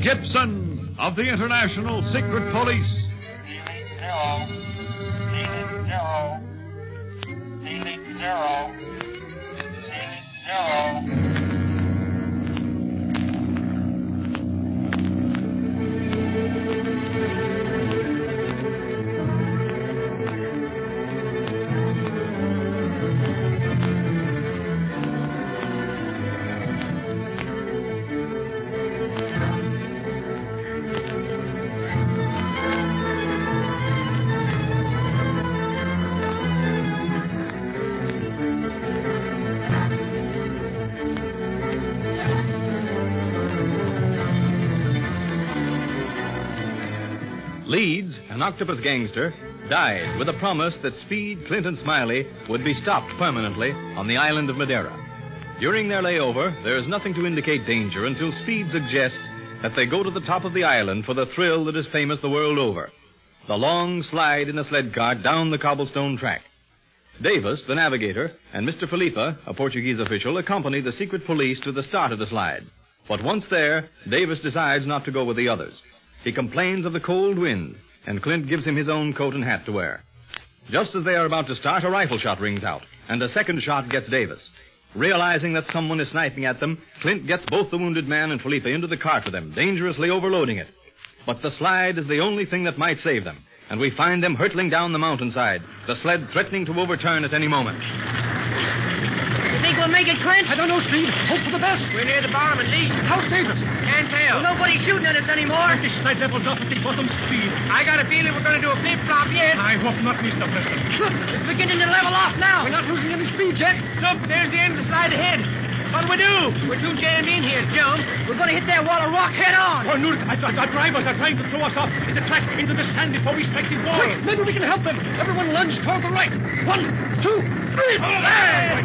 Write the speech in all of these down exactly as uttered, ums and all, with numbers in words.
Gibson of the International Secret Police. Zero. Zero. Zero. Zero. Leeds, an octopus gangster, died with a promise that Speed, Clint, and Smiley would be stopped permanently on the island of Madeira. During their layover, there is nothing to indicate danger until Speed suggests that they go to the top of the island for the thrill that is famous the world over. The long slide in a sled cart down the cobblestone track. Davis, the navigator, and Mister Felipe, a Portuguese official, accompany the secret police to the start of the slide. But once there, Davis decides not to go with the others. He complains of the cold wind, and Clint gives him his own coat and hat to wear. Just as they are about to start, a rifle shot rings out, and a second shot gets Davis. Realizing that someone is sniping at them, Clint gets both the wounded man and Felipe into the cart with them, dangerously overloading it. But the slide is the only thing that might save them, and we find them hurtling down the mountainside, the sled threatening to overturn at any moment. You think we'll make it, Clint? I don't know, Speed. Hope for the best. We're near the bottom at least. How's Davis? Can't tell. Well, nobody's shooting at us anymore. This slide levels off at the bottom, Speed. I got a feeling we're going to do a flip-flop yet. I hope not, Mister Preston. Look, it's beginning to level off now. We're not losing any speed yet. Look, there's the end of the slide ahead. What'll we do? We're too jammed in here to jump. We're going to hit that wall of rock head on. Oh, Nurk, our, our drivers are trying to throw us off in the track into the sand before we strike the wall. Quick, maybe we can help them. Everyone lunge toward the right. One, two, three. Oh, there!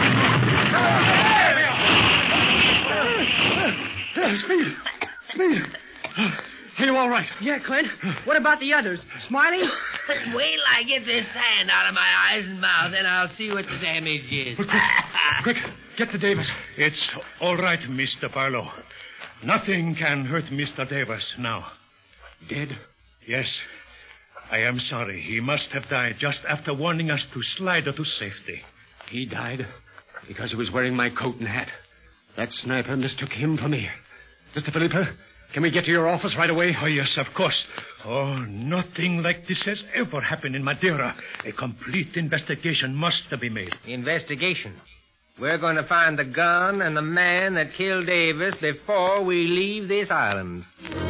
There, Speed. Speed. Are you all right? Yeah, Clint. What about the others? Smiley? Wait till I get this sand out of my eyes and mouth, and I'll see what the damage is. Quick, quick, get to Davis. It's all right, Mister Barlow. Nothing can hurt Mister Davis now. Dead? Yes. I am sorry. He must have died just after warning us to slide to safety. He died because he was wearing my coat and hat. That sniper mistook him for me. Mister Felipe, can we get to your office right away? Oh, yes, of course. Oh, nothing like this has ever happened in Madeira. A complete investigation must be made. Investigation? We're going to find the gun and the man that killed Davis before we leave this island.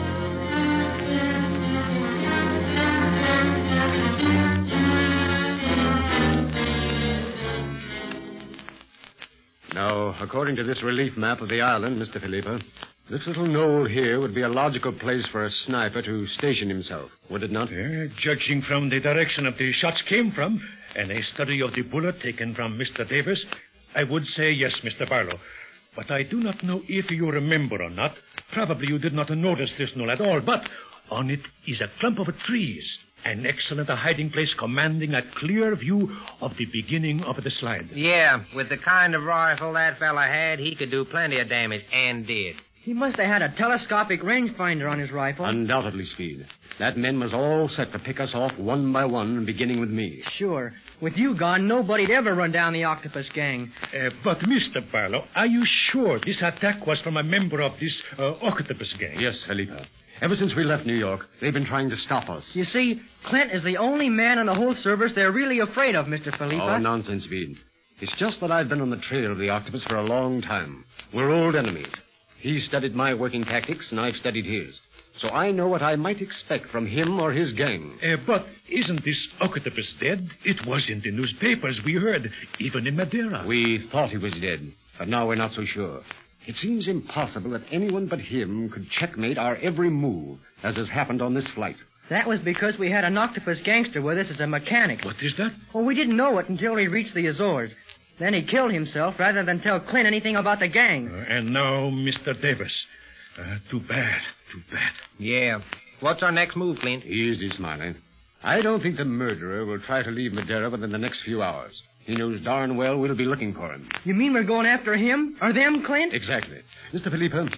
Now, according to this relief map of the island, Mister Felipe, this little knoll here would be a logical place for a sniper to station himself, would it not? Uh, judging from the direction of the shots came from, and a study of the bullet taken from Mister Davis, I would say yes, Mister Barlow. But I do not know if you remember or not. Probably you did not notice this knoll at all, but on it is a clump of trees. An excellent hiding place commanding a clear view of the beginning of the slide. Yeah, with the kind of rifle that fella had, he could do plenty of damage, and did. He must have had a telescopic rangefinder on his rifle. Undoubtedly, Speed. That men was all set to pick us off one by one, beginning with me. Sure. With you gone, nobody'd ever run down the octopus gang. Uh, but, Mister Barlow, are you sure this attack was from a member of this uh, octopus gang? Yes, Felipe. Ever since we left New York, they've been trying to stop us. You see, Clint is the only man in the whole service they're really afraid of, Mister Felipe. Oh, nonsense, Speed. It's just that I've been on the trail of the octopus for a long time. We're old enemies. He's studied my working tactics, and I've studied his. So I know what I might expect from him or his gang. Uh, but isn't this octopus dead? It was in the newspapers, we heard, even in Madeira. We thought he was dead, but now we're not so sure. It seems impossible that anyone but him could checkmate our every move, as has happened on this flight. That was because we had an octopus gangster with us as a mechanic. What is that? Well, we didn't know it until we reached the Azores. Then he killed himself rather than tell Clint anything about the gang. Uh, and now, Mister Davis. Uh, too bad, too bad. Yeah. What's our next move, Clint? Easy, Smiley. I don't think the murderer will try to leave Madeira within the next few hours. He knows darn well we'll be looking for him. You mean we're going after him? Or them, Clint? Exactly. Mister Felipe,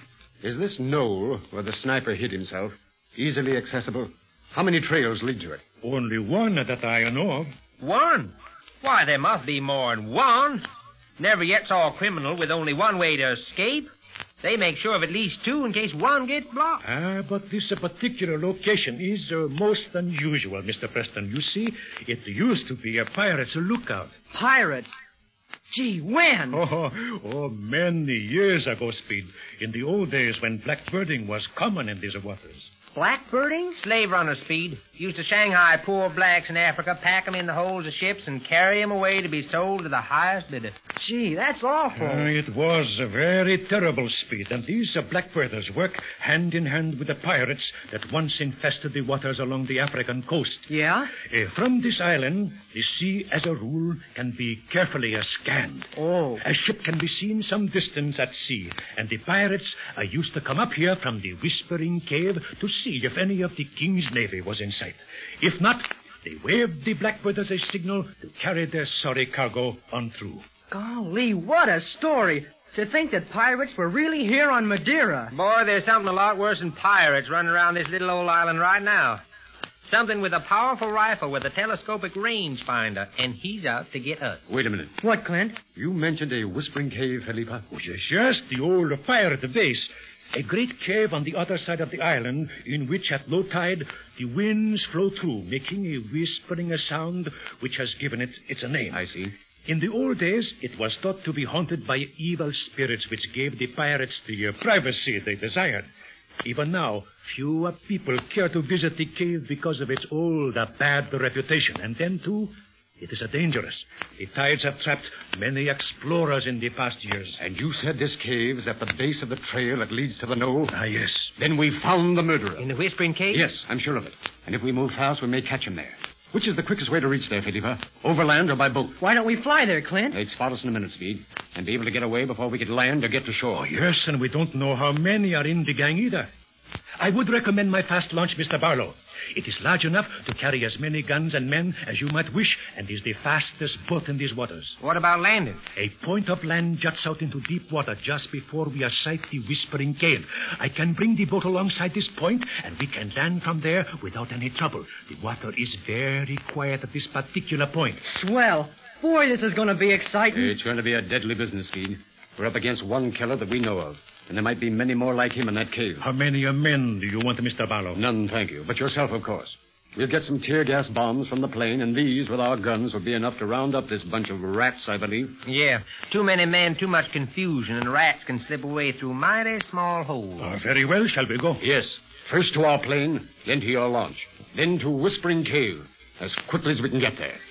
Is this knoll where the sniper hid himself easily accessible? How many trails lead to it? Only one that I know of. One? Why, there must be more than one. Never yet saw a criminal with only one way to escape. They make sure of at least two in case one gets blocked. Ah, but this uh, particular location is uh, most unusual, Mister Preston. You see, it used to be a pirate's lookout. Pirates? Gee, when? Oh, oh, many years ago, Speed. In the old days when blackbirding was common in these waters. Blackbirding? Slave runner, Speed. Used to Shanghai poor blacks in Africa, pack 'em in the holds of ships, and carry 'em away to be sold to the highest bidder. Gee, that's awful. Uh, it was a very terrible, Speed, and these uh, blackbirders work hand in hand with the pirates that once infested the waters along the African coast. Yeah? Uh, from this island, the sea, as a rule, can be carefully uh, scanned. Oh. A ship can be seen some distance at sea, and the pirates uh, used to come up here from the Whispering Cave to see if any of the King's Navy was in sight. If not, they waved the blackbirders a signal to carry their sorry cargo on through. Golly, what a story. To think that pirates were really here on Madeira. Boy, there's something a lot worse than pirates running around this little old island right now. Something with a powerful rifle with a telescopic rangefinder, and he's out to get us. Wait a minute. What, Clint? You mentioned a Whispering Cave, Felipa? Oh, yes, yes, the old pirate base. A great cave on the other side of the island in which at low tide the winds flow through, making a whispering a sound which has given it its a name. I see. In the old days, it was thought to be haunted by evil spirits which gave the pirates the uh, privacy they desired. Even now, few uh, people care to visit the cave because of its old uh, bad reputation. And then, too, it is uh, dangerous. The tides have trapped many explorers in the past years. And you said this cave is at the base of the trail that leads to the knoll? Ah, yes. Then we found the murderer. In the Whispering Cave? Yes, I'm sure of it. And if we move fast, we may catch him there. Which is the quickest way to reach there, Felipa? Overland or by boat? Why don't we fly there, Clint? They'd spot us in a minute, Speed, and be able to get away before we could land or get to shore. Oh, yes, and we don't know how many are in the gang either. I would recommend my fast launch, Mister Barlow. It is large enough to carry as many guns and men as you might wish, and is the fastest boat in these waters. What about landing? A point of land juts out into deep water just before we sight the Whispering Cave. I can bring the boat alongside this point, and we can land from there without any trouble. The water is very quiet at this particular point. Swell. Boy, this is going to be exciting. It's going to be a deadly business, Speed. We're up against one killer that we know of, and there might be many more like him in that cave. How many men do you want, Mister Barlow? None, thank you. But yourself, of course. We'll get some tear gas bombs from the plane, and these, with our guns, will be enough to round up this bunch of rats, I believe. Yeah. Too many men, too much confusion, and rats can slip away through mighty small holes. Oh, very well. Shall we go? Yes. First to our plane, then to your launch. Then to Whispering Cave, as quickly as we can get there.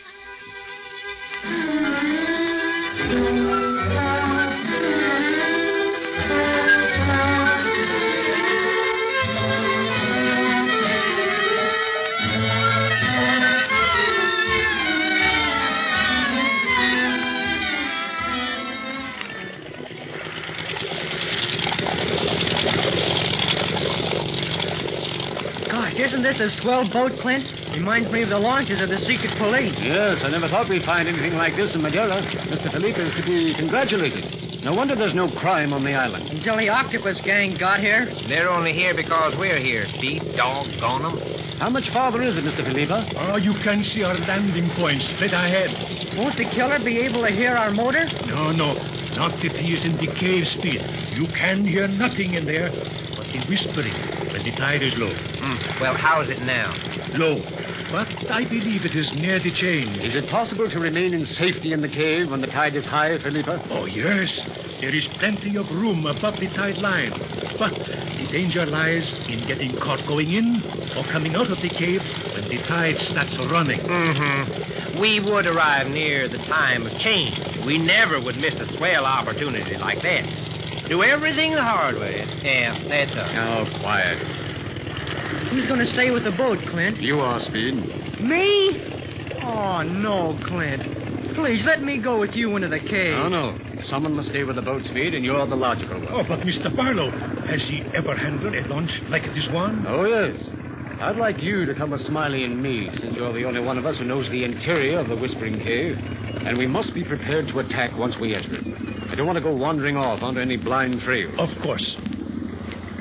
Isn't this a swell boat, Clint? Reminds me of the launches of the secret police. Yes, I never thought we'd find anything like this in Madeira. Mister Felipe is to be congratulated. No wonder there's no crime on the island. Until the octopus gang got here. They're only here because we're here, Speed. Doggone them. How much farther is it, Mister Felipe? Oh, you can see our landing point straight ahead. Won't the killer be able to hear our motor? No, no. Not if he is in the cave, Speed. You can hear nothing in there but the whispering when the tide is low. Mm. Well, how's it now? Low. But I believe it is near the change. Is it possible to remain in safety in the cave when the tide is high, Felipe? Oh, yes. There is plenty of room above the tide line. But the danger lies in getting caught going in or coming out of the cave when the tide starts running. Mm-hmm. We would arrive near the time of change. We never would miss a swell opportunity like that. Do everything the hard way. Yeah, that's us. Oh, quiet. Who's going to stay with the boat, Clint? You are, Speed. Me? Oh, no, Clint. Please, let me go with you into the cave. No, no. Someone must stay with the boat, Speed, and you're the logical one. Oh, but Mister Barlow, has he ever handled a launch like this one? Oh, yes. I'd like you to come with Smiley and me, since you're the only one of us who knows the interior of the Whispering Cave. And we must be prepared to attack once we enter it. I don't want to go wandering off onto any blind trail. Of course.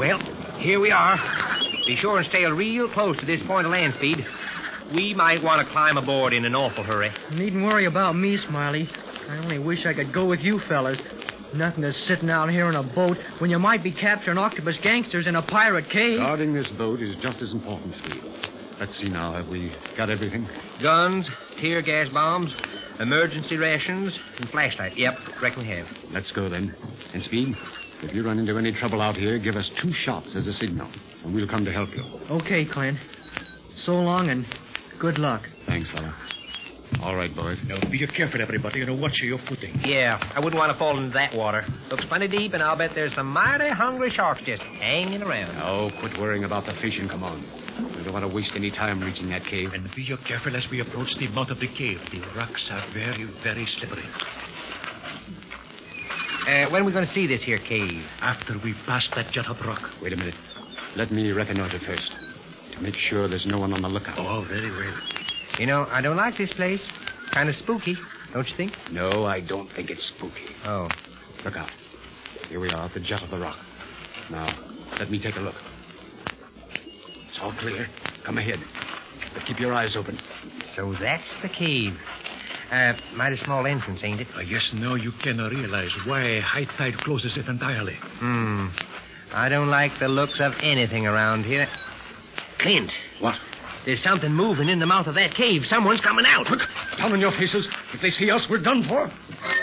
Well, here we are. Be sure and stay real close to this point of land speed. We might want to climb aboard in an awful hurry. You needn't worry about me, Smiley. I only wish I could go with you fellas. Nothing to sitting out here in a boat when you might be capturing octopus gangsters in a pirate cave. Guarding this boat is just as important, Speed. Let's see now. Have we got everything? Guns, tear gas bombs, emergency rations, and flashlight. Yep, reckon we have. Let's go then. And Speed, if you run into any trouble out here, give us two shots as a signal, and we'll come to help you. Okay, Clint. So long and good luck. Thanks, fella. All right, boys. Now, be careful, everybody, and watch your footing. Yeah, I wouldn't want to fall into that water. Looks plenty deep, and I'll bet there's some mighty hungry sharks just hanging around. Oh, quit worrying about the fish and come on. We don't want to waste any time reaching that cave. And be careful as we approach the mouth of the cave. The rocks are very, very slippery. Uh, when are we going to see this here cave? After we pass that jut of rock. Wait a minute. Let me reconnoiter first, to make sure there's no one on the lookout. Oh, very well. You know, I don't like this place. Kind of spooky, don't you think? No, I don't think it's spooky. Oh. Look out. Here we are at the jut of the rock. Now, let me take a look. It's all clear. Come ahead. But keep your eyes open. So that's the cave. Uh, mighty small entrance, ain't it? I guess now you can realize why high tide closes it entirely. Hmm. I don't like the looks of anything around here. Clint. What? There's something moving in the mouth of that cave. Someone's coming out. Quick, down on your faces. If they see us, we're done for.